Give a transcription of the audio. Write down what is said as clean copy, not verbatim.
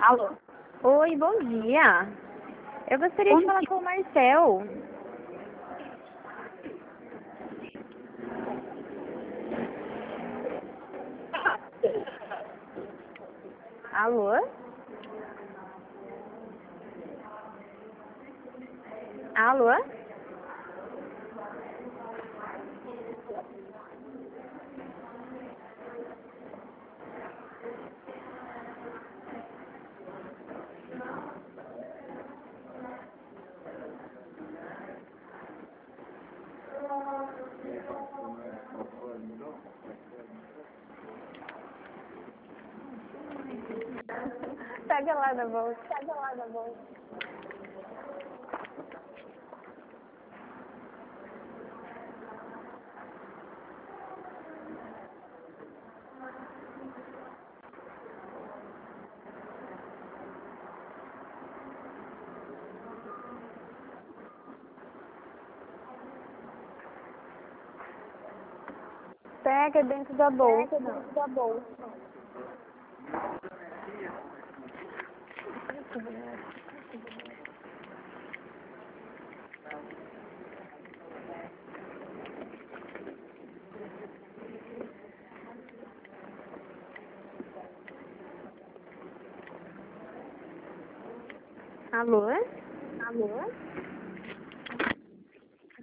Alô? Oi, bom dia. Eu gostaria de falar com o Marcel. Alô? Alô? Pega lá da bolsa. Pega lá da bolsa. Pega dentro da bolsa. Pega dentro da bolsa. Alô? Alô?